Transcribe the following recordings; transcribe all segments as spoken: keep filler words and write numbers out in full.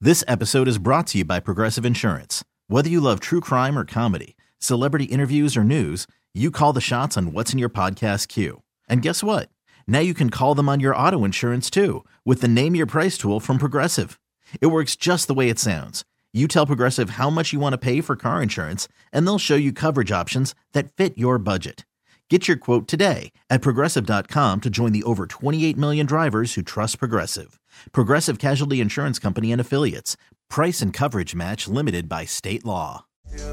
This episode is brought to you by Progressive Insurance. Whether you love true crime or comedy, celebrity interviews or news, you call the shots on what's in your podcast queue. And guess what? Now you can call them on your auto insurance too with the Name Your Price tool from Progressive. It works just the way it sounds. You tell Progressive how much you want to pay for car insurance, and they'll show you coverage options that fit your budget. Get your quote today at Progressive dot com to join the over twenty-eight million drivers who trust Progressive. Progressive Casualty Insurance Company and Affiliates. Price and coverage match limited by state law.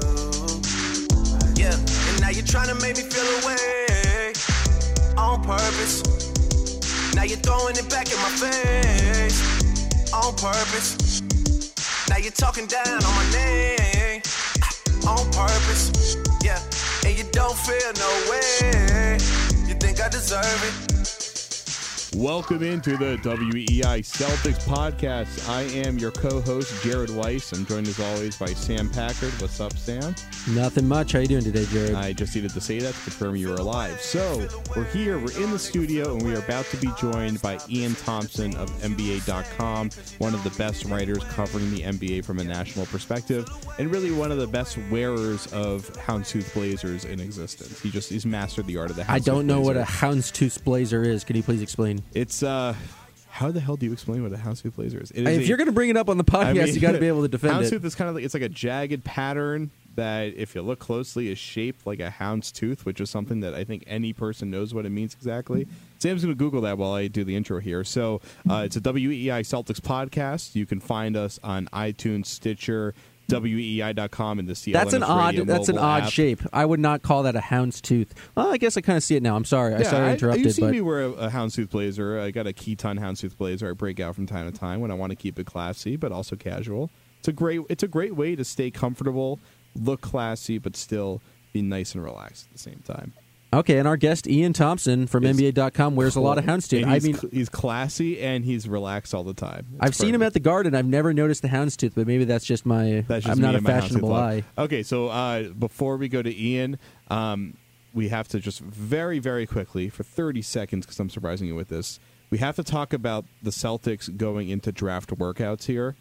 Yeah, and now you're trying to make me feel away on purpose. Now you're throwing it back in my face on purpose. Now you're talking down on my name on purpose. Yeah, and you don't feel no way. You think I deserve it? Welcome into the W E I Celtics podcast. I am your co-host, Jared Weiss. I'm joined as always by Sam Packard. What's up, Sam? Nothing much. How you doing today, Jared? I just needed to say that to confirm you were alive. So we're here. We're in the studio, and we are about to be joined by Ian Thompson of N B A dot com, one of the best writers covering the N B A from a national perspective, and really one of the best wearers of houndstooth blazers in existence. He just he's mastered the art of the houndstooth I don't know blazer. what a houndstooth blazer is. Can you please explain? It's uh, how the hell do you explain what a houndstooth blazer is? It is If a, you're going to bring it up on the podcast, I mean, you got to be able to defend houndstooth it. is kind of like it's like a jagged pattern that, if you look closely, is shaped like a hound's tooth, which is something that I think any person knows what it means exactly. Sam's going to Google that while I do the intro here. So uh, it's a W E I Celtics podcast. You can find us on iTunes, Stitcher, W E I dot com, and the C L N S That's an odd. Radio That's an mobile odd app. shape. I would not call that a houndstooth. Well, I guess I kind of see it now. I'm sorry. I Yeah, sorry I I, interrupted. you've seen but me wear a, a houndstooth blazer. I got a Keaton houndstooth blazer. I break out from time to time when I want to keep it classy, but also casual. It's a great. It's a great way to stay comfortable, look classy, but still be nice and relaxed at the same time. Okay, and our guest Ian Thompson from It's N B A dot com wears a lot of houndstooth. And I he's, mean, cl- he's classy and he's relaxed all the time. It's I've seen him perfect. at the Garden. I've never noticed the houndstooth, but maybe that's just my. That's just I'm me not a and my houndstooth fashionable love. eye. Okay, so uh, before we go to Ian, um, we have to just very, very quickly, for thirty seconds, because I'm surprising you with this, we have to talk about the Celtics going into draft workouts here.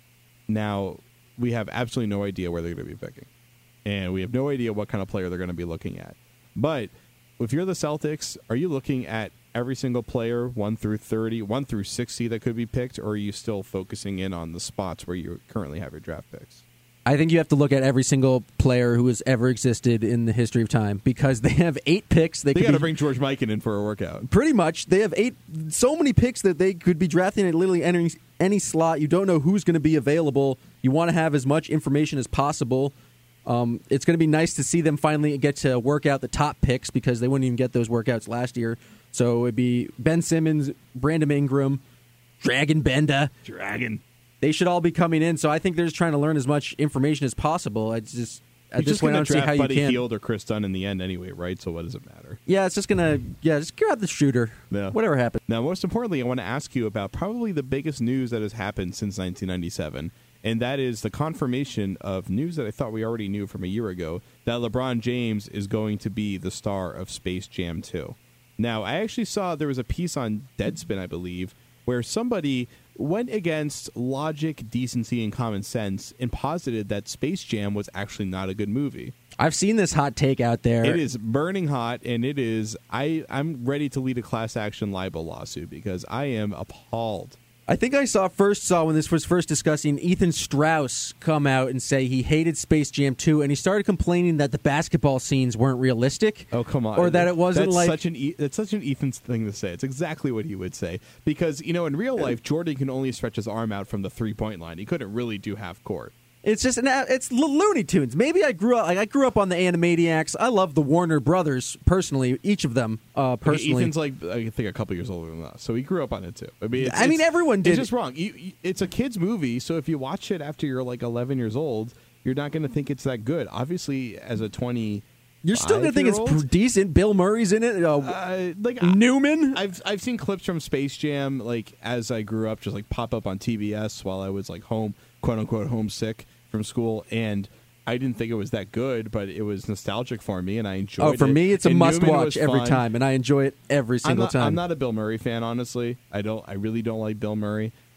Now, we have absolutely no idea where they're going to be picking, and we have no idea what kind of player they're going to be looking at. But if you're the Celtics, are you looking at every single player, one through thirty, one through sixty that could be picked, or are you still focusing in on the spots where you currently have your draft picks? I think you have to look at every single player who has ever existed in the history of time because they have eight picks. They, They could got to be- bring George Mikan in for a workout. Pretty much. They have eight, so many picks that they could be drafting at literally entering any slot. You don't know who's going to be available. You want to have as much information as possible. Um, it's going to be nice to see them finally get to work out the top picks because they wouldn't even get those workouts last year. So it'd be Ben Simmons, Brandon Ingram, Dragon Benda. Dragon. They should all be coming in. So I think they're just trying to learn as much information as possible. It's just at You're this just point, I going don't to see draft how you Buddy can. Hield or Chris Dunn in the end anyway, right? So what does it matter? Yeah, it's just gonna yeah, just grab the shooter. Yeah. Whatever happens. Now, most importantly, I want to ask you about probably the biggest news that has happened since nineteen ninety-seven, and that is the confirmation of news that I thought we already knew from a year ago, that LeBron James is going to be the star of Space Jam two. Now, I actually saw there was a piece on Deadspin, I believe, where somebody went against logic, decency, and common sense and posited that Space Jam was actually not a good movie. I've seen this hot take out there. It is burning hot, and it is. I, I'm ready to lead a class action libel lawsuit because I am appalled. I think I saw first saw when this was first discussing Ethan Strauss come out and say he hated Space Jam two, and he started complaining that the basketball scenes weren't realistic. Oh, come on. Or that it wasn't that's like such an e- that's such an Ethan thing to say. It's exactly what he would say. Because, you know, in real life, Jordan can only stretch his arm out from the three-point line. He couldn't really do half court. it's just an, it's Lo- Looney Tunes. Maybe I grew up like I grew up on the Animaniacs. I love the Warner Brothers personally, each of them uh, personally. Ethan's like, I think, a couple years older than us, so he grew up on it too. I mean, it's, I mean, it's- everyone did. It's just wrong. You, you, it's a kid's movie, so if you watch it after you're like eleven years old, you're not going to think it's that good. Obviously, as a twenty, You're still gonna think it's five-year-old? pr- decent. Bill Murray's in it. Uh, Uh, like Newman. I've I've seen clips from Space Jam like as I grew up, just like pop up on T B S while I was like home, quote unquote, homesick from school, and I didn't think it was that good, but it was nostalgic for me, and I enjoyed it. Oh, for me, it's a And must Newman watch was every fun. time, and I enjoy it every I'm single not, time. I'm not a Bill Murray fan, honestly. I don't. I really don't like Bill Murray.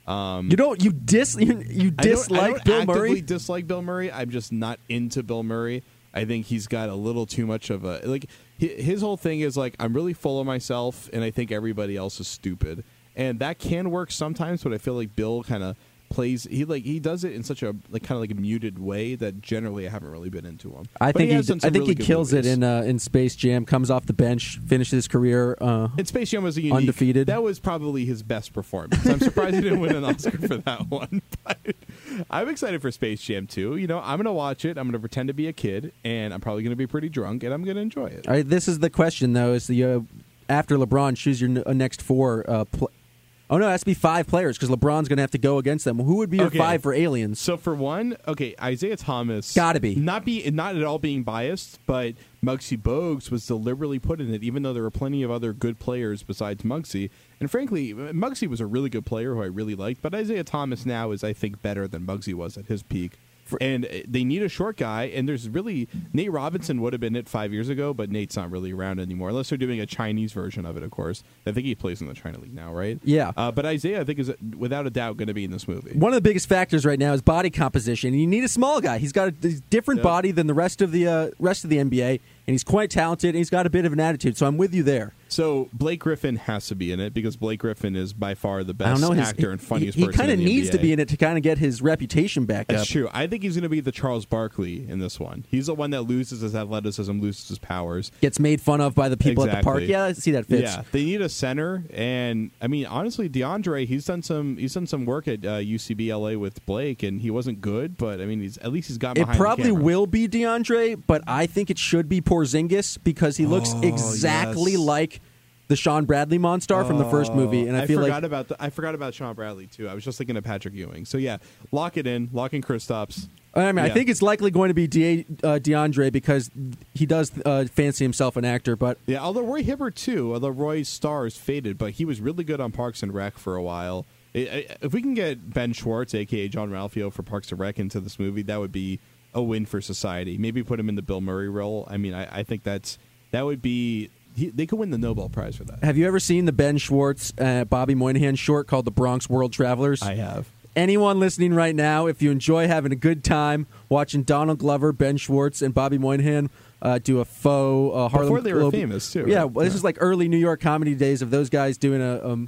Um, You don't. You dis. You, you I don't- dislike I don't Bill actively Murray. dislike Bill Murray. I'm just not into Bill Murray. I think he's got a little too much of a like. hi- His whole thing is like, I'm really full of myself, and I think everybody else is stupid, and that can work sometimes. But I feel like Bill kind of plays. He like he does it in such a like kind of like a muted way that generally I haven't really been into him. I But think he. has done I some think really he good kills movies. it in uh, in Space Jam. Comes off the bench, finishes his career. Uh, And Space Jam was a unique, Undefeated. That was probably his best performance. I'm surprised he didn't win an Oscar for that one. But I'm excited for Space Jam too. You know, I'm going to watch it. I'm going to pretend to be a kid, and I'm probably going to be pretty drunk, and I'm going to enjoy it. all right, this is the question though: is the uh, after LeBron, choose your n- uh, next four. Uh, pl- oh no, it has to be five players because LeBron's going to have to go against them. Who would be your Okay. five for aliens? So for one, okay, Isaiah Thomas Gotta be. not be not at all being biased, but Muggsy Bogues was deliberately put in it, even though there were plenty of other good players besides Muggsy. And frankly, Muggsy was a really good player who I really liked, but Isaiah Thomas now is, I think, better than Muggsy was at his peak. And they need a short guy, and there's really Nate Robinson would have been it five years ago, but Nate's not really around anymore, unless they're doing a Chinese version of it, of course. I think he plays in the China League now, right? Yeah. Uh, but Isaiah, I think, is without a doubt going to be in this movie. One of the biggest factors right now is body composition. You need a small guy. He's got a he's different Yep. body than the rest of the uh, rest of the N B A, and he's quite talented. And he's got a bit of an attitude. So I'm with you there. So Blake Griffin has to be in it because Blake Griffin is by far the I don't best know. His, actor and funniest he, he person kind of in the needs N B A. to be in it to kind of get his reputation back That's up. true. I think he's going to be the Charles Barkley in this one. He's the one that loses his athleticism, loses his powers. Gets made fun of by the people at the park. Exactly. Yeah, I see that fits. Yeah, they need a center, and I mean, honestly, DeAndre, he's done some he's done some work at uh, U C B L A with Blake, and he wasn't good, but I mean, he's at least he's got It behind probably the camera. will be DeAndre, but I think it should be Porzingis because he looks Oh, exactly yes. like the Sean Bradley Monstar from the first movie, and I, I feel forgot like about the, I forgot about Sean Bradley too. I was just thinking of Patrick Ewing. So yeah, lock it in, lock in Kristaps. I mean, I Yeah. think it's likely going to be De, uh, DeAndre because he does uh, fancy himself an actor. But Yeah, although Roy Hibbert too, although Roy's stars faded, but he was really good on Parks and Rec for a while. I- I- If we can get Ben Schwartz, aka John Ralphio, for Parks and Rec into this movie, that would be a win for society. Maybe put him in the Bill Murray role. I mean, I, I think that's that would be. He, they could win the Nobel Prize for that. have you ever seen the Ben Schwartz, uh, Bobby Moynihan short called "The Bronx World Travelers"? I have. Anyone listening right now, if you enjoy having a good time watching Donald Glover, Ben Schwartz, and Bobby Moynihan uh, do a faux uh, Harlem Before they were Globe- famous, too, Yeah, right? well, this Yeah. is like early New York comedy days of those guys doing a um,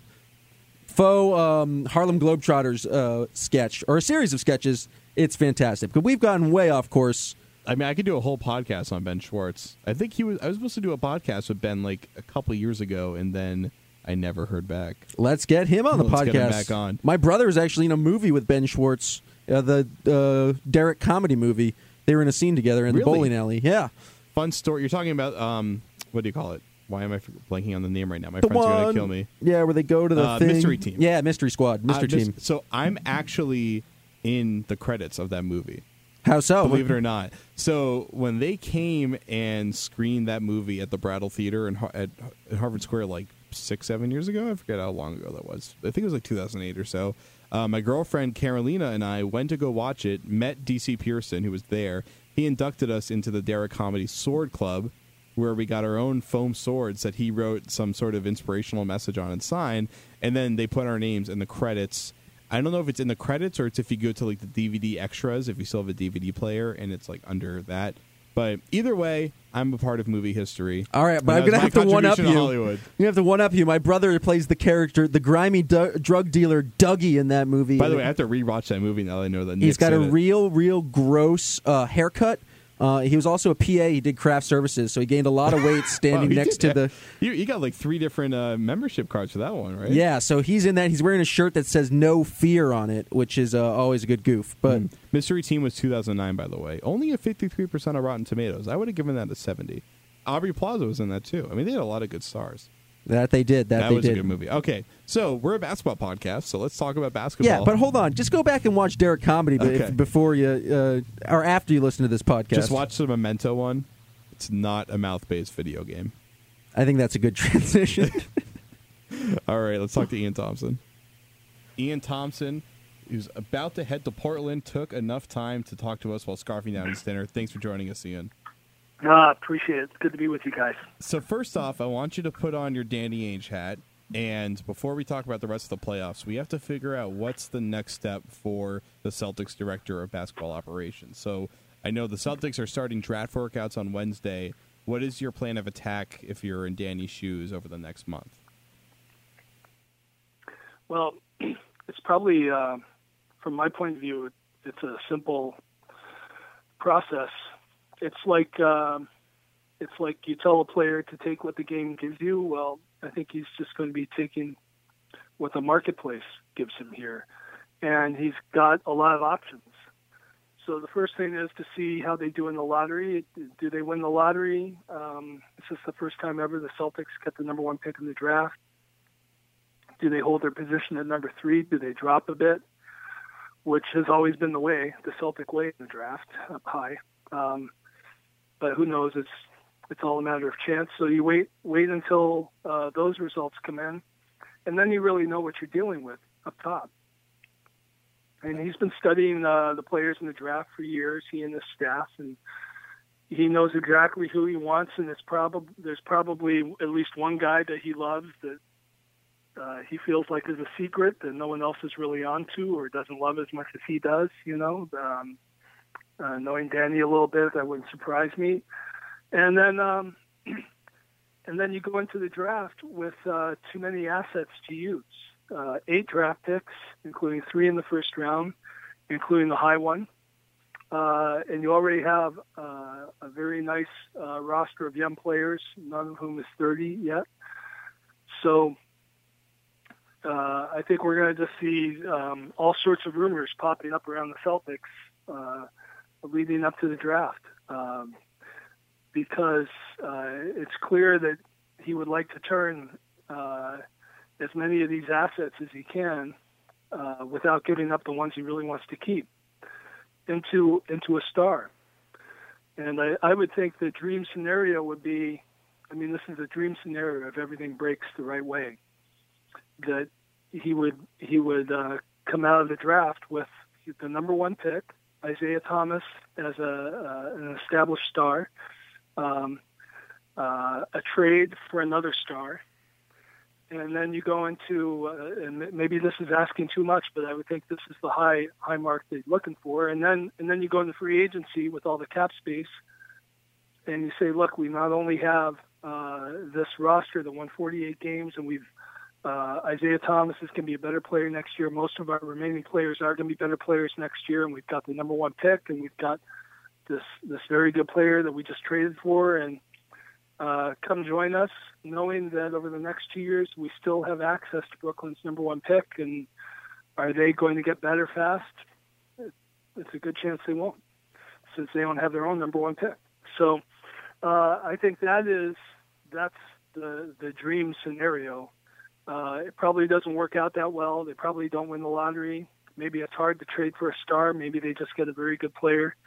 faux um, Harlem Globetrotters uh, sketch or a series of sketches. It's fantastic. But we've gotten way off course. I mean, I could do a whole podcast on Ben Schwartz. I think he was. I was supposed to do a podcast with Ben like a couple years ago, and then I never heard back. Let's get him on the Let's podcast. get him back on. My brother was actually in a movie with Ben Schwartz, uh, the uh, Derek comedy movie. They were in a scene together in the Really? bowling alley. Yeah. Fun story. You're talking about um, what do you call it? Why am I blanking on the name right now? My The friend's gonna one- kill me. Yeah, where they go to the Uh, thing. Mystery Team. Yeah, Mystery Squad, Mystery Uh, this- Team. So I'm actually in the credits of that movie. How so? Believe it or not. So when they came and screened that movie at the Brattle Theater in, Har- at, at Harvard Square like six, seven years ago, I forget how long ago that was. I think it was like two thousand eight or so. Uh, my girlfriend Carolina and I went to go watch it, met D C Pearson, who was there. He inducted us into the Derek Comedy Sword Club, where we got our own foam swords that he wrote some sort of inspirational message on and signed. And then they put our names in the credits. I don't know if it's in the credits or it's if you go to like the D V D extras, if you still have a D V D player and it's like under that. But either way, I'm a part of movie history. All right, but And I'm that going to was have my to one up contribution you. to Hollywood. You have to one up you. My brother plays the character, the grimy du- drug dealer Dougie in that movie. By the way, I have to rewatch that movie now that I know that he's Nick's got a in it. real, real gross uh, haircut. Uh, he was also a P A. He did craft services, so he gained a lot of weight Wow, standing he next did to that. the. You, you got like three different uh, membership cards for that one, right? Yeah, so he's in that. He's wearing a shirt that says "No Fear" on it, which is uh, always a good goof. But Mm. Mystery Team was two thousand nine, by the way. Only a fifty-three percent of Rotten Tomatoes. I would have given that a seventy. Aubrey Plaza was in that too. I mean, they had a lot of good stars. that they did. That, That, they was did. a good movie. Okay, so we're a basketball podcast, so let's talk about basketball. Yeah, but hold on. Just go back and watch Derek Comedy but Okay. if, before you, uh, or after you listen to this podcast. Just watch the Memento one. It's not a mouth-based video game. I think that's a good transition. All right, let's talk to Ian Thompson. Ian Thompson, who's about to head to Portland, took enough time to talk to us while scarfing down his dinner. Thanks for joining us, Ian. Ah, appreciate it. It's good to be with you guys. So first off, I want you to put on your Danny Ainge hat And before we talk about the rest of the playoffs, we have to figure out what's the next step for the Celtics director of basketball operations. So I know the Celtics are starting draft workouts on Wednesday. What is your plan of attack if you're in Danny's shoes over the next month? Well, it's probably, uh, from my point of view, it's a simple process. It's like uh, it's like you tell a player to take what the game gives you. Well, I think he's just going to be taking what the marketplace gives him here. And he's got a lot of options. So the first thing is to see how they do in the lottery. Do they win the lottery? Um, this is the first time ever the Celtics get the number one pick in the draft. Do they hold their position at number three? Do they drop a bit? Which has always been the way, the Celtic way in the draft, up high. Um, but who knows? It's it's all a matter of chance. So you wait wait until uh, those results come in, and then you really know what you're dealing with up top. And he's been studying uh, the players in the draft for years, he and his staff, and he knows exactly who he wants. And it's probably there's probably at least one guy that he loves that uh, he feels like is a secret that no one else is really onto or doesn't love as much as he does. You know, um, uh, knowing Danny a little bit, that wouldn't surprise me. And then, um, and then you go into the draft with uh, too many assets to use. Uh, eight draft picks, including three in the first round, including the high one. Uh, and you already have uh, a very nice uh, roster of young players, none of whom is thirty yet. So uh, I think we're going to just see um, all sorts of rumors popping up around the Celtics uh, leading up to the draft. Um, because uh, it's clear that he would like to turn uh, as many of these assets as he can uh, without giving up the ones he really wants to keep into into a star. And I, I would think the dream scenario would be, I mean, this is a dream scenario if everything breaks the right way, that he would he would uh, come out of the draft with the number one pick, Isaiah Thomas, as a uh, an established star, um, uh, a trade for another star. And then you go into, uh, and maybe this is asking too much, but I would think this is the high high mark that you're looking for. And then and then you go into free agency with all the cap space, and you say, look, we not only have uh, this roster that won forty-eight games, and we've uh, Isaiah Thomas is going to be a better player next year. Most of our remaining players are going to be better players next year, and we've got the number one pick, and we've got this this very good player that we just traded for, and Uh, come join us, knowing that over the next two years we still have access to Brooklyn's number one pick. And are they going to get better fast? It's a good chance they won't, since they don't have their own number one pick. So uh, I think that is that's the the dream scenario. Uh, it probably doesn't work out that well. They probably don't win the lottery. Maybe it's hard to trade for a star. Maybe they just get a very good player.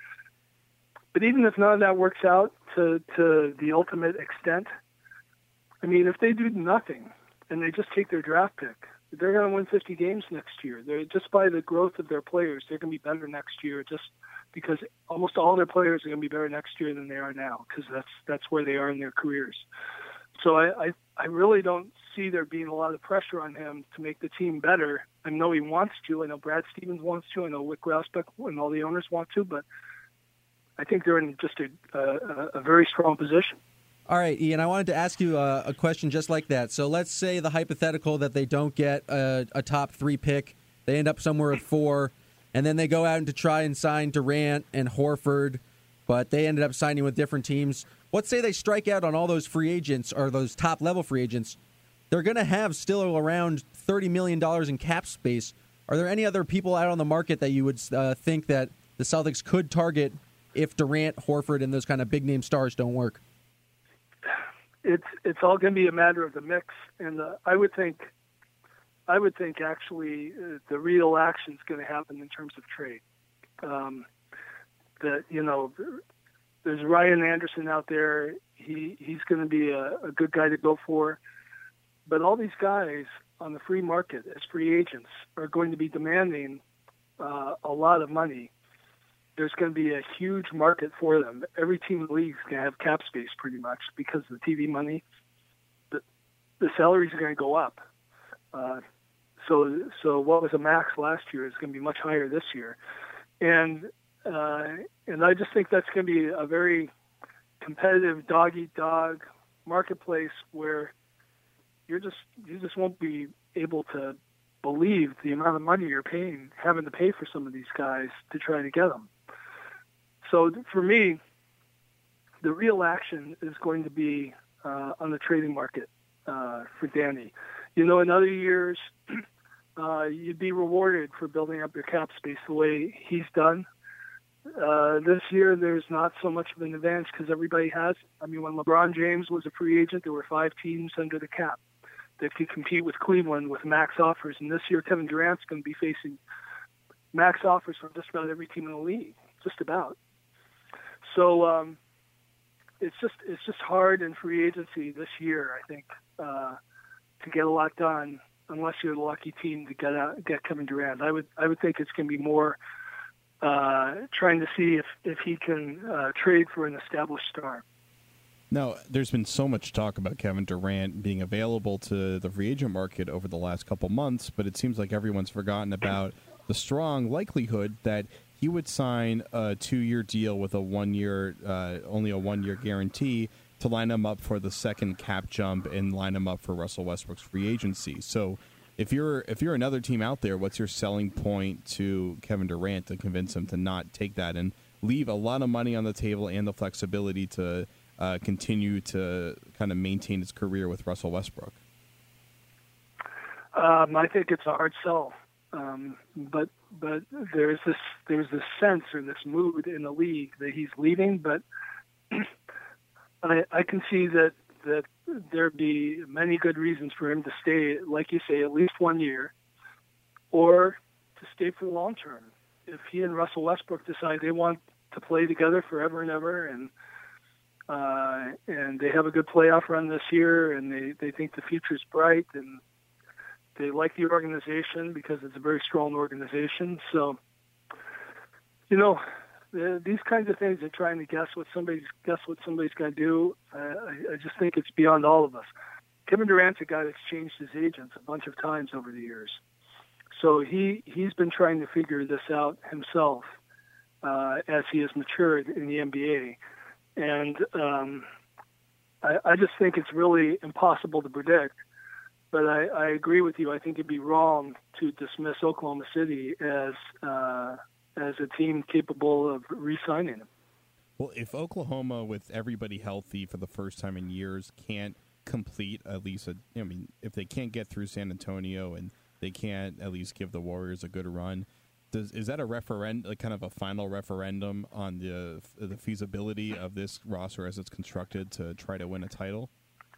But even if none of that works out to, to the ultimate extent, I mean, if they do nothing and they just take their draft pick, they're going to win fifty games next year. They're, just by the growth of their players, they're going to be better next year just because almost all their players are going to be better next year than they are now, because that's that's where they are in their careers. So I, I, I really don't see there being a lot of pressure on him to make the team better. I know he wants to. I know Brad Stevens wants to. I know Wyc Grousbeck and all the owners want to, but I think they're in just a, a, a very strong position. All right, Ian, I wanted to ask you a, a question just like that. So let's say the hypothetical that they don't get a, a top three pick, they end up somewhere at four, and then they go out to try and sign Durant and Horford, but they ended up signing with different teams. Let's say they strike out on all those free agents or those top-level free agents. They're going to have still around thirty million dollars in cap space. Are there any other people out on the market that you would uh, think that the Celtics could target if Durant, Horford, and those kind of big-name stars don't work? It's it's all going to be a matter of the mix, and uh, I would think, I would think actually uh, the real action is going to happen in terms of trade. Um, that you know, there's Ryan Anderson out there. He he's going to be a, a good guy to go for, but all these guys on the free market as free agents are going to be demanding uh, a lot of money. There's going to be a huge market for them. Every team in the league is going to have cap space pretty much because of the T V money. But the salaries are going to go up. Uh, so so what was a max last year is going to be much higher this year, and uh, and I just think that's going to be a very competitive dog eat dog marketplace where you're just you just won't be able to believe the amount of money you're paying, having to pay for some of these guys to try to get them. So for me, the real action is going to be uh, on the trading market uh, for Danny. You know, in other years, uh, you'd be rewarded for building up your cap space the way he's done. Uh, this year, there's not so much of an advantage because everybody has it. I mean, when LeBron James was a free agent, there were five teams under the cap that could compete with Cleveland with max offers. And this year, Kevin Durant's going to be facing max offers from just about every team in the league, just about. So um, it's just it's just hard in free agency this year, I think, uh, to get a lot done unless you're the lucky team to get out, get Kevin Durant. I would I would think it's going to be more uh, trying to see if if he can uh, trade for an established star. Now, there's been so much talk about Kevin Durant being available to the free agent market over the last couple months, but it seems like everyone's forgotten about the strong likelihood that he would sign a two-year deal with a one-year, uh, only a one-year guarantee to line him up for the second cap jump and line him up for Russell Westbrook's free agency. So, if you're if you're another team out there, what's your selling point to Kevin Durant to convince him to not take that and leave a lot of money on the table and the flexibility to uh, continue to kind of maintain his career with Russell Westbrook? Um, I think it's a hard sell. Um, but but there's this there's this sense or this mood in the league that he's leaving. But I, I can see that that there'd be many good reasons for him to stay, like you say, at least one year, or to stay for the long term. If he and Russell Westbrook decide they want to play together forever and ever, and uh, and they have a good playoff run this year, and they, they think the future's bright, and they like the organization because it's a very strong organization. So, you know, the, these kinds of things are trying to guess what somebody's guess what somebody's going to do. Uh, I, I just think it's beyond all of us. Kevin Durant's a guy that's changed his agents a bunch of times over the years, so he he's been trying to figure this out himself uh, as he has matured in the N B A, and um, I, I just think it's really impossible to predict. But I, I agree with you. I think it'd be wrong to dismiss Oklahoma City as uh, as a team capable of re-signing him. Well, if Oklahoma, with everybody healthy for the first time in years, can't complete at least a, I mean, if they can't get through San Antonio and they can't at least give the Warriors a good run, does is that a referendum, like kind of a final referendum on the the feasibility of this roster as it's constructed to try to win a title?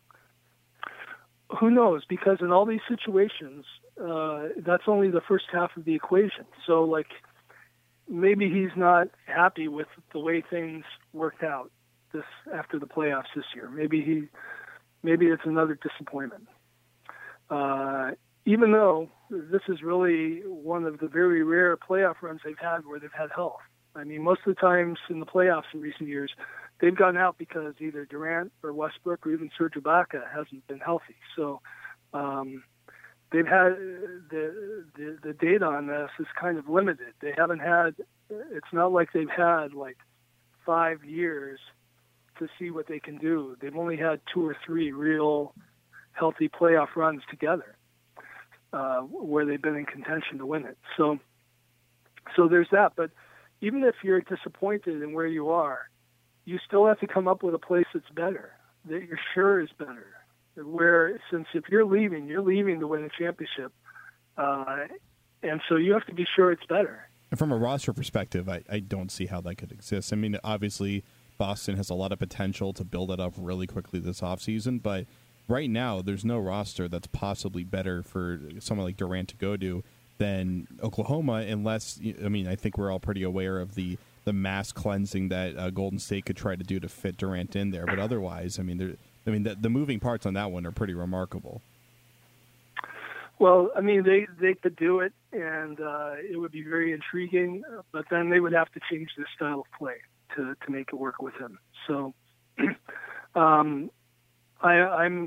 Who knows? Because in all these situations, uh, that's only the first half of the equation. So, like, maybe he's not happy with the way things worked out this after the playoffs this year. Maybe he, maybe it's another disappointment. Uh, even though this is really one of the very rare playoff runs they've had where they've had health. I mean, most of the times in the playoffs in recent years, they've gotten out because either Durant or Westbrook or even Serge Ibaka hasn't been healthy. So um, they've had the, the the data on this is kind of limited. They haven't had. It's not like they've had like five years to see what they can do. They've only had two or three real healthy playoff runs together uh, where they've been in contention to win it. So so there's that. But even if you're disappointed in where you are, you still have to come up with a place that's better, that you're sure is better. Where, since if you're leaving, you're leaving to win a championship. Uh, and so you have to be sure it's better. And from a roster perspective, I, I don't see how that could exist. I mean, obviously, Boston has a lot of potential to build it up really quickly this offseason, but right now, there's no roster that's possibly better for someone like Durant to go to than Oklahoma, unless, I mean, I think we're all pretty aware of the, the mass cleansing that uh, Golden State could try to do to fit Durant in there. But otherwise, I mean, there, I mean, the, the moving parts on that one are pretty remarkable. Well, I mean, they, they could do it, and uh, it would be very intriguing, but then they would have to change their style of play to, to make it work with him. So um, I, I'm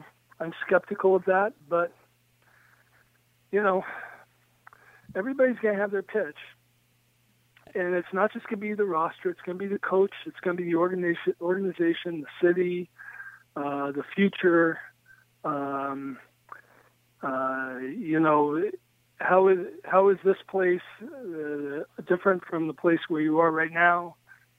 I'm skeptical of that, but you know, everybody's going to have their pitch, and it's not just going to be the roster. It's going to be the coach. It's going to be the organization, organization, the city, uh, the future. Um, uh, you know, how is how is this place uh, different from the place where you are right now?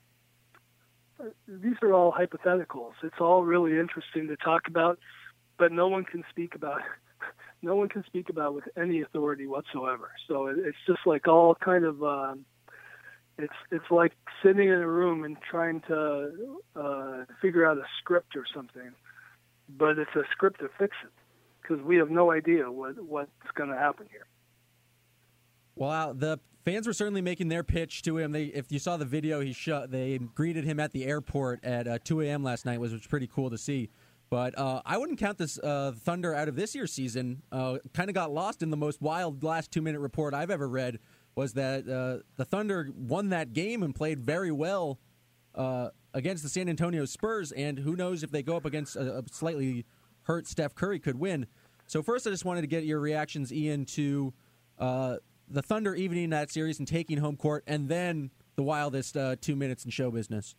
These are all hypotheticals. It's all really interesting to talk about, but no one can speak about it. No one can speak about with any authority whatsoever. So it, it's just like all kind of, uh, it's it's like sitting in a room and trying to uh, figure out a script or something, but it's a script of fiction because we have no idea what what's going to happen here. Well, the fans were certainly making their pitch to him. They, if you saw the video, he shut. They greeted him at the airport at uh, two a.m. last night, which was pretty cool to see. But uh, I wouldn't count this uh, Thunder out of this year's season. Uh, kind of got lost in the most wild last two-minute report I've ever read was that uh, the Thunder won that game and played very well uh, against the San Antonio Spurs, and who knows if they go up against a, a slightly hurt Steph Curry could win. So first I just wanted to get your reactions, Ian, to uh, the Thunder evening that series and taking home court, and then the wildest uh, two minutes in show business.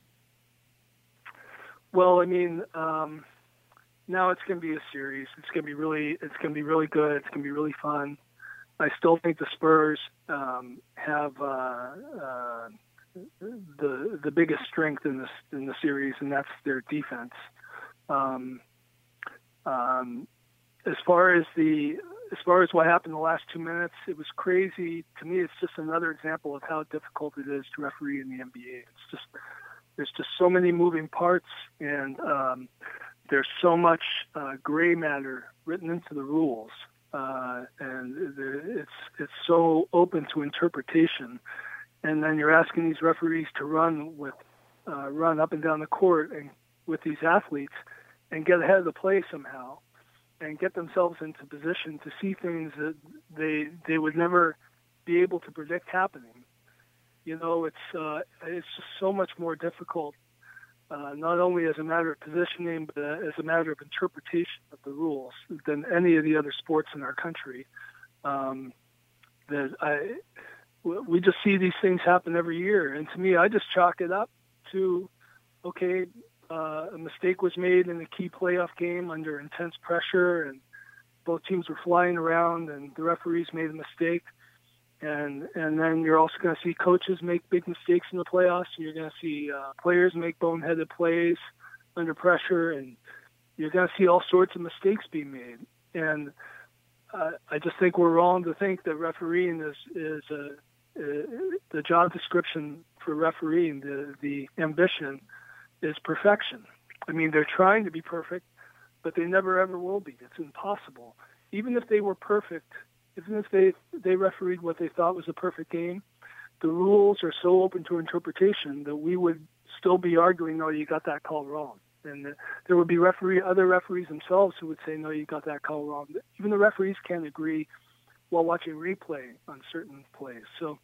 Well, I mean... Um... Now it's going to be a series. It's going to be really, it's going to be really good. It's going to be really fun. I still think the Spurs um, have uh, uh, the the biggest strength in this in the series, and that's their defense. Um, um, as far as the as far as what happened in the last two minutes, it was crazy. To me, it's just another example of how difficult it is to referee in the N B A. It's just there's just so many moving parts, and um, there's so much uh, gray matter written into the rules, uh, and it's it's so open to interpretation. And then you're asking these referees to run with uh, run up and down the court and with these athletes and get ahead of the play somehow, and get themselves into position to see things that they they would never be able to predict happening. You know, it's uh, it's just so much more difficult. Uh, not only as a matter of positioning, but uh, as a matter of interpretation of the rules than any of the other sports in our country. Um, that I, we just see these things happen every year. And to me, I just chalk it up to, okay, uh, a mistake was made in a key playoff game under intense pressure, and both teams were flying around, and the referees made a mistake. And and then you're also going to see coaches make big mistakes in the playoffs. You're going to see uh, players make boneheaded plays under pressure, and you're going to see all sorts of mistakes being made. And uh, I just think we're wrong to think that refereeing is is a, uh, the job description for refereeing. The the ambition is perfection. I mean, they're trying to be perfect, but they never ever will be. It's impossible. Even if they were perfect. Even if they they refereed what they thought was a perfect game, the rules are so open to interpretation that we would still be arguing, no, you got that call wrong. And there would be referee other referees themselves who would say, no, you got that call wrong. Even the referees can't agree while watching replay on certain plays. So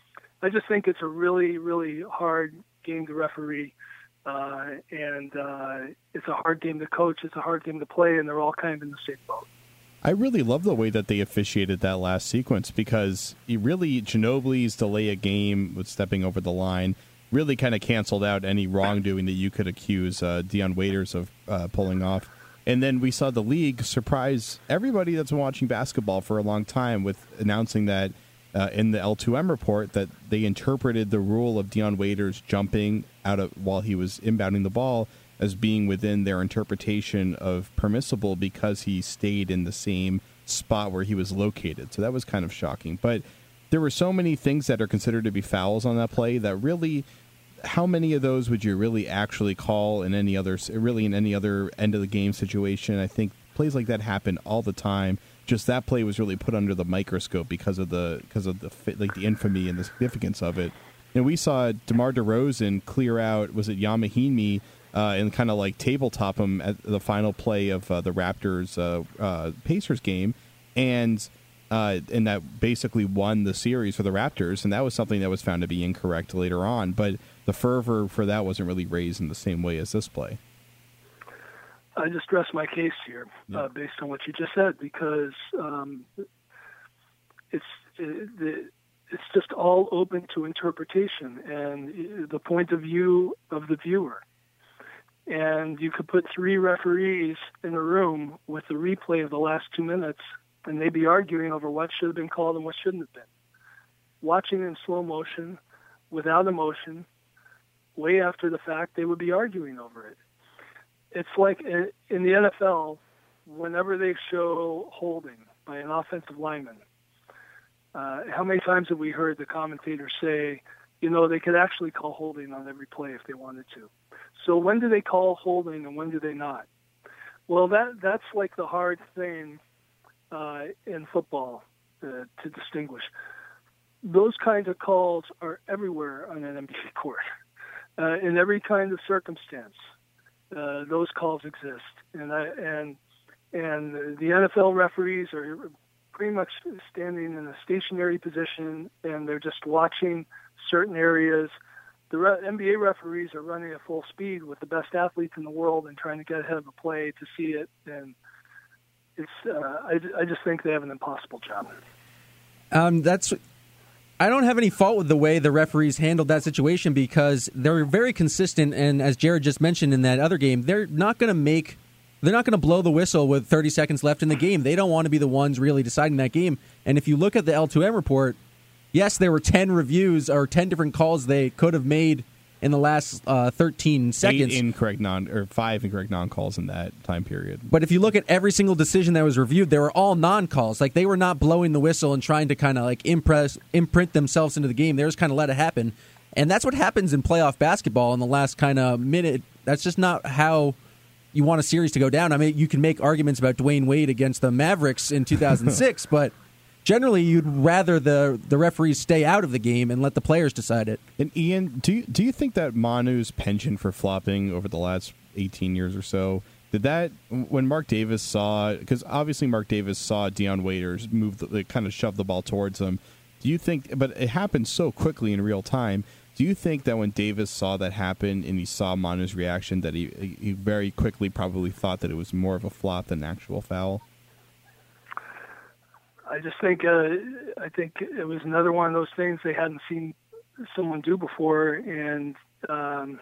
I just think it's a really, really hard game to referee. Uh, and uh, it's a hard game to coach. It's a hard game to play, and they're all kind of in the same boat. I really love the way that they officiated that last sequence because it really, Ginobili's delay a game with stepping over the line really kind of canceled out any wrongdoing that you could accuse uh, Dion Waiters of uh, pulling off. And then we saw the league surprise everybody that's been watching basketball for a long time with announcing that uh, in the L two M report that they interpreted the rule of Dion Waiters jumping out of while he was inbounding the ball as being within their interpretation of permissible because he stayed in the same spot where he was located. So that was kind of shocking. But there were so many things that are considered to be fouls on that play that really, how many of those would you really actually call in any other, really in any other end of the game situation? I think plays like that happen all the time. Just that play was really put under the microscope because of the, because of the, like the infamy and the significance of it. And we saw DeMar DeRozan clear out, was it Yamahimi, Uh, and kind of like tabletop him at the final play of uh, the Raptors uh, uh, Pacers game, and uh, and that basically won the series for the Raptors, and that was something that was found to be incorrect later on. But the fervor for that wasn't really raised in the same way as this play. I just rest my case here Yeah. uh, based on what you just said, because um, it's it, it's just all open to interpretation and the point of view of the viewer. And you could put three referees in a room with a replay of the last two minutes, and they'd be arguing over what should have been called and what shouldn't have been. Watching in slow motion, without emotion, way after the fact, they would be arguing over it. It's like in the N F L, whenever they show holding by an offensive lineman, uh, how many times have we heard the commentators say, you know, they could actually call holding on every play if they wanted to. So when do they call holding and when do they not? Well, that that's like the hard thing uh, in football uh, to distinguish. Those kinds of calls are everywhere on an N B A court, uh, in every kind of circumstance. Uh, those calls exist, and I, and and the N F L referees are pretty much standing in a stationary position, and they're just watching certain areas. The re- N B A referees are running at full speed with the best athletes in the world and trying to get ahead of a play to see it. And it's uh, I, I just think they have an impossible job. Um, that's. I don't have any fault with the way the referees handled that situation because they're very consistent. And as Jared just mentioned in that other game, they're not going to make. They're not going to blow the whistle with thirty seconds left in the game. They don't want to be the ones really deciding that game. And if you look at the L two M report, yes, there were ten reviews or ten different calls they could have made in the last uh, thirteen seconds. Eight incorrect non or five incorrect non-calls in that time period. But if you look at every single decision that was reviewed, they were all non-calls. Like they were not blowing the whistle and trying to kind of like impress, imprint themselves into the game. They just kind of let it happen. And that's what happens in playoff basketball in the last kind of minute. That's just not how you want a series to go down. I mean, you can make arguments about Dwayne Wade against the Mavericks in two thousand six, but generally, you'd rather the the referees stay out of the game and let the players decide it. And Ian, do you, do you think that Manu's penchant for flopping over the last eighteen years or so, did that, when Mark Davis saw, because obviously Mark Davis saw Dion Waiters move, the, kind of shove the ball towards him, do you think, but it happened so quickly in real time, do you think that when Davis saw that happen and he saw Manu's reaction that he he very quickly probably thought that it was more of a flop than an actual foul? I just think uh, I think it was another one of those things they hadn't seen someone do before, and um,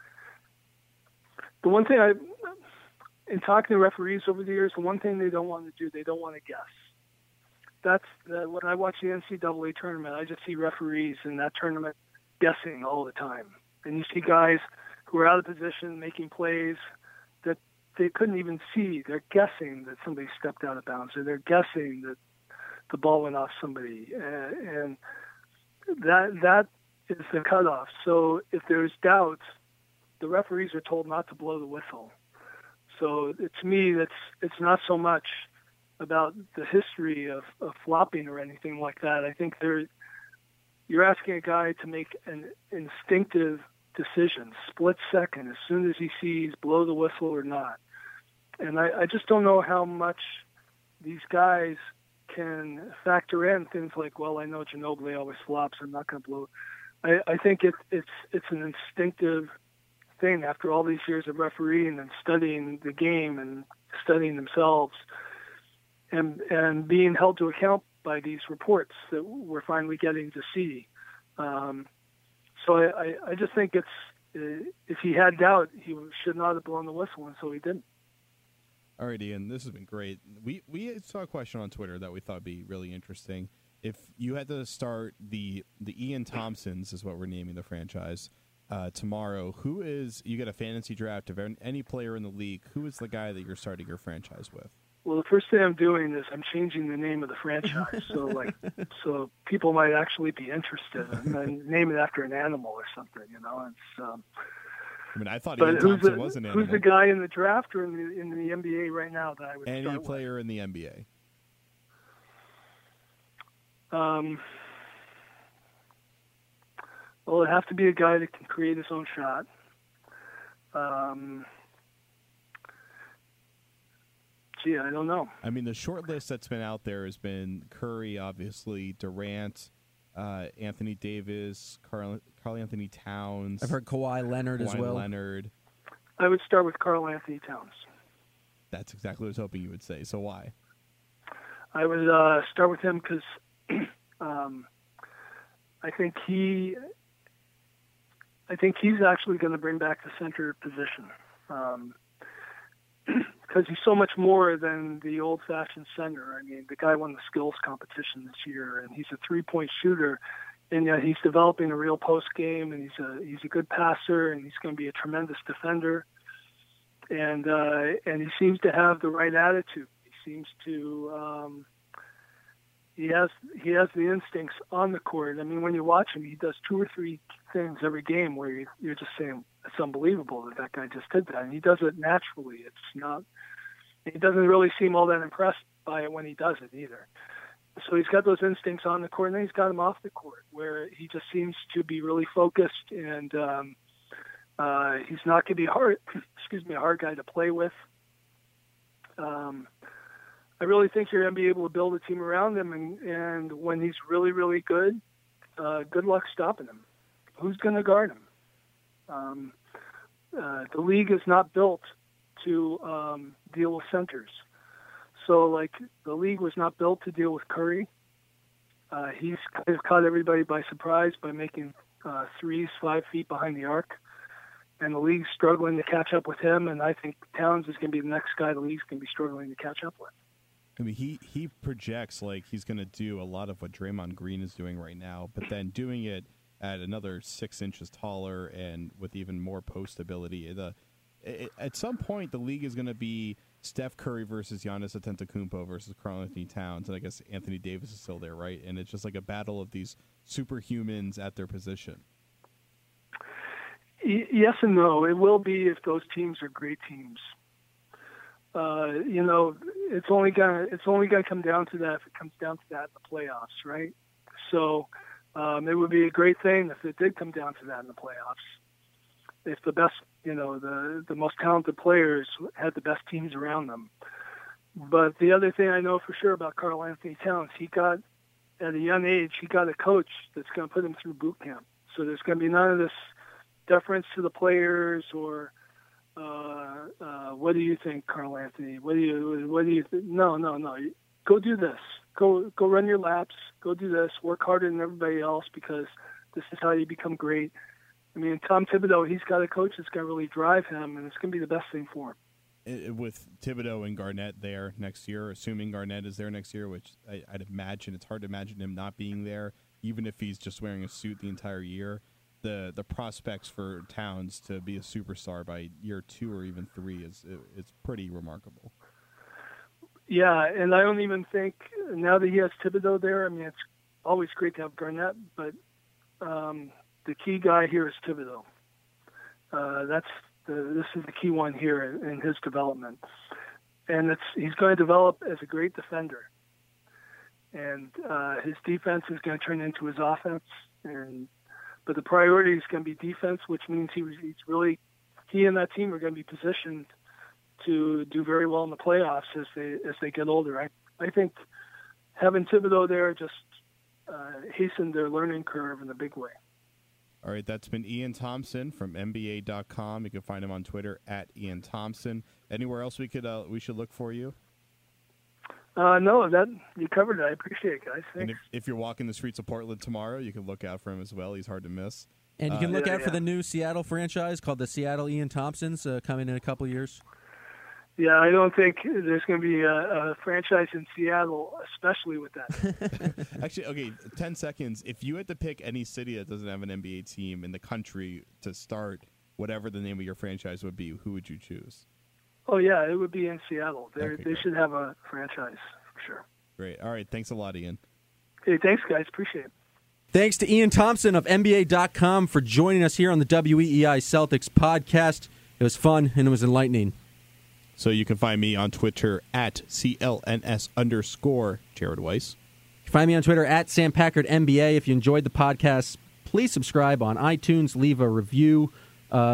the one thing I, in talking to referees over the years, the one thing they don't want to do, they don't want to guess. That's uh, when I watch the N C double A tournament, I just see referees in that tournament guessing all the time, and you see guys who are out of position making plays that they couldn't even see. They're guessing that somebody stepped out of bounds, or they're guessing that the ball went off somebody, uh, and that that is the cutoff. So if there's doubts, the referees are told not to blow the whistle. So it, to me, that's it's not so much about the history of, of flopping or anything like that. I think there, you're asking a guy to make an instinctive decision, split second, as soon as he sees blow the whistle or not. And I, I just don't know how much these guys can factor in things like, well, I know Ginobili always flops, I'm not going to blow. I, I think it, it's it's an instinctive thing after all these years of refereeing and studying the game and studying themselves and and being held to account by these reports that we're finally getting to see. Um, so I, I, I just think it's uh, if he had doubt, he should not have blown the whistle, and so he didn't. All right, Ian, this has been great. We we saw a question on Twitter that we thought would be really interesting. If you had to start the the Ian Thompsons, is what we're naming the franchise, uh, tomorrow, who is, you get a fantasy draft of any player in the league, who is the guy that you're starting your franchise with? Well, the first thing I'm doing is I'm changing the name of the franchise, so like, so people might actually be interested, and then name it after an animal or something. You know, it's. Um, I mean, I thought but Ian who's Thompson the, was an animal. Who's the guy in the draft or in the in the N B A right now that I would Any start player with? in the N B A. Um. Well, it has to be a guy that can create his own shot. Um. Gee, I don't know. I mean, the short list that's been out there has been Curry, obviously, Durant, uh, Anthony Davis, Carl, Carl Anthony Towns. I've heard Kawhi Leonard Kawhi as well. Leonard. I would start with Carl Anthony Towns. That's exactly what I was hoping you would say. So why? I would uh, start with him because um, I think he, I think he's actually going to bring back the center position. Um, because he's so much more than the old-fashioned center. I mean, the guy won the skills competition this year, and he's a three-point shooter, and yet he's developing a real post game, and he's a he's a good passer, and he's going to be a tremendous defender, and uh, and he seems to have the right attitude. He seems to um, he has he has the instincts on the court. I mean, when you watch him, he does two or three things every game where you, you're just saying, it's unbelievable that that guy just did that. And he does it naturally. It's not, he doesn't really seem all that impressed by it when he does it either. So he's got those instincts on the court, and then he's got them off the court where he just seems to be really focused, and um, uh, he's not going to be hard, excuse me, a hard guy to play with. Um, I really think you're going to be able to build a team around him, and, and when he's really, really good, uh, good luck stopping him. Who's going to guard him? Um, uh, the league is not built to um, deal with centers. So, like, the league was not built to deal with Curry. Uh, he's kind of caught everybody by surprise by making uh, threes five feet behind the arc. And the league's struggling to catch up with him, and I think Towns is going to be the next guy the league's going to be struggling to catch up with. I mean, he, he projects like he's going to do a lot of what Draymond Green is doing right now, but then doing it at another six inches taller and with even more post ability. The it, at some point, the league is going to be Steph Curry versus Giannis Antetokounmpo versus Karl-Anthony Towns, and I guess Anthony Davis is still there, right? And it's just like a battle of these superhumans at their position. Y- yes and no. It will be if those teams are great teams. Uh, you know, it's only gonna it's only gonna come down to that if it comes down to that in the playoffs, right? So. Um, it would be a great thing if it did come down to that in the playoffs. If the best, you know, the the most talented players had the best teams around them. But the other thing I know for sure about Karl-Anthony Towns, he got, at a young age, he got a coach that's going to put him through boot camp. So there's going to be none of this deference to the players or, uh, uh, what do you think, Karl-Anthony? What do you, what do you think? No, no, no. Go do this. Go go run your laps. Go do this. Work harder than everybody else because this is how you become great. I mean, Tom Thibodeau, he's got a coach that's going to really drive him, and it's going to be the best thing for him. With Thibodeau and Garnett there next year, assuming Garnett is there next year, which I, I'd imagine, it's hard to imagine him not being there, even if he's just wearing a suit the entire year. The the prospects for Towns to be a superstar by year two or even three is it's pretty remarkable. Yeah, and I don't even think, now that he has Thibodeau there, I mean, it's always great to have Garnett, but um, the key guy here is Thibodeau. Uh, that's the, this is the key one here in, in his development. And it's he's going to develop as a great defender. And uh, his defense is going to turn into his offense. And But the priority is going to be defense, which means he was, he's really, he and that team are going to be positioned to do very well in the playoffs as they as they get older. I I think having Thibodeau there just uh, hastened their learning curve in a big way. All right, that's been Ian Thompson from N B A dot com. You can find him on Twitter at Ian Thompson. Anywhere else we could uh, we should look for you? Uh, no, that you covered it. I appreciate it, guys. Thanks. And if, if you're walking the streets of Portland tomorrow, you can look out for him as well. He's hard to miss. And you can uh, look yeah, out yeah. for the new Seattle franchise called the Seattle Ian Thompsons uh, coming in a couple years. Yeah, I don't think there's going to be a, a franchise in Seattle, especially with that. Actually, okay, ten seconds. If you had to pick any city that doesn't have an N B A team in the country to start whatever the name of your franchise would be, who would you choose? Oh, yeah, it would be in Seattle. They Okay, they great. should have a franchise for sure. Great. All right, thanks a lot, Ian. Hey, thanks, guys. Appreciate it. Thanks to Ian Thompson of N B A dot com for joining us here on the W E E I Celtics podcast. It was fun and it was enlightening. So you can find me on Twitter at C L N S underscore Jared Weiss. You can find me on Twitter at Sam Packard N B A. If you enjoyed the podcast, please subscribe on iTunes, leave a review. Uh,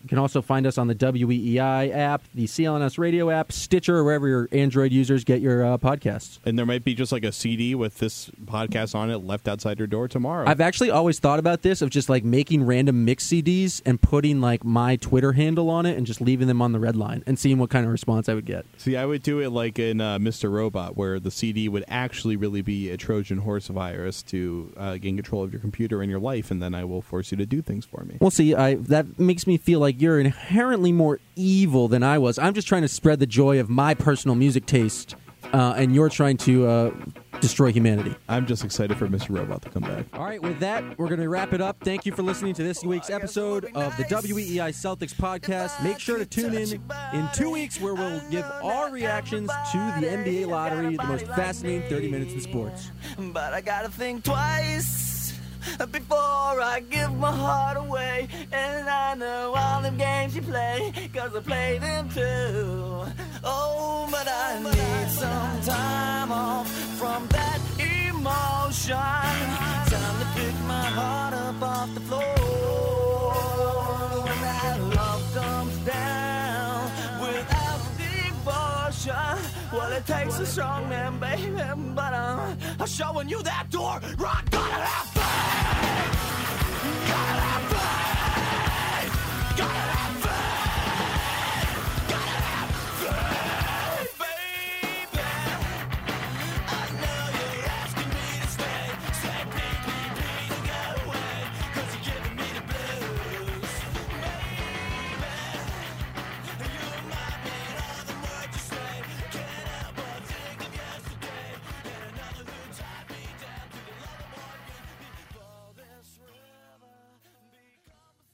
You can also find us on the W E E I app, the C L N S Radio app, Stitcher, or wherever your Android users get your uh, podcasts. And there might be just like a C D with this podcast on it left outside your door tomorrow. I've actually always thought about this, of just like making random mix C Ds and putting like my Twitter handle on it and just leaving them on the red line and seeing what kind of response I would get. See, I would do it like in uh, Mister Robot, where the C D would actually really be a Trojan horse virus to uh, gain control of your computer and your life, and then I will force you to do things for me. Well, see, I, that makes me feel like you're inherently more evil than I was. I'm just trying to spread the joy of my personal music taste, uh, and you're trying to uh, destroy humanity. I'm just excited for Mister Robot to come back. All right, with that, we're going to wrap it up. Thank you for listening to this week's episode of the W E E I Celtics podcast. Make sure to tune in in two weeks where we'll give our reactions to the N B A lottery, the most fascinating thirty minutes in sports. But I gotta think twice before I give my heart away. And I know all them games you play, cause I play them too. Oh, but I need some time off from that emotion. Time to pick my heart up off the floor. When that love comes down without devotion, well, it takes a strong man, baby. But I'm, I'm showing you that door. Rock, gotta have faith. Gotta have faith. Gotta have faith. Gotta have faith, baby. I know you're asking me to stay. Say, please, please, please, don't get away. Cause you're giving me the blues. Baby, you remind me of the words you say. Can't help but think of yesterday. And another who tied me down to the love of one before this river becomes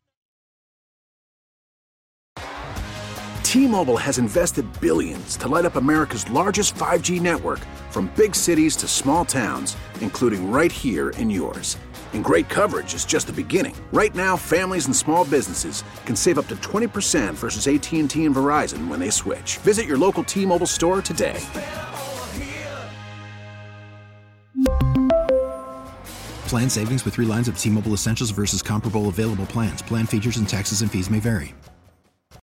a T-Mobile has invested billions to light up America's largest five G network, from big cities to small towns, including right here in yours. And great coverage is just the beginning. Right now, families and small businesses can save up to twenty percent versus A T and T and Verizon when they switch. Visit your local T-Mobile store today. Plan savings with three lines of T-Mobile Essentials versus comparable available plans. Plan features and taxes and fees may vary.